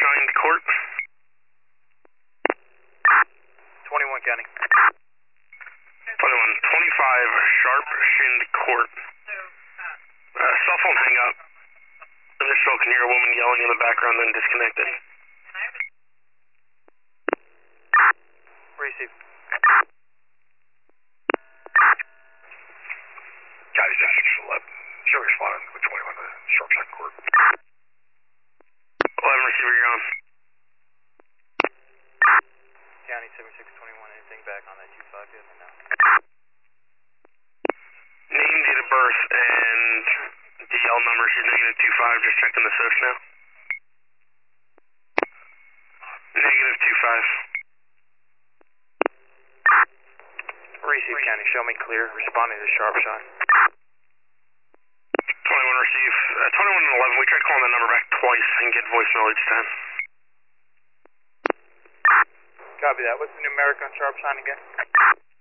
Shined Court. 21 County. 21, 25 Sharp Shinned Court. Cell phone hang up. Initial can hear a woman yelling in the background, then disconnected. Receive. County 611. Show responding with 21 to Sharp Shinned Court. 11 receiver, you're on. County 7621, anything back on that 25 yet or no? Name, date of birth, and DL number. She's -25. Just checking the source now. -25. Receive County, show me clear. Responding to Sharp Shine. 21 receive. 21 and 11. We tried calling that number back twice and get voicemail each time. Copy that. What's the numeric on Sharp Shine again?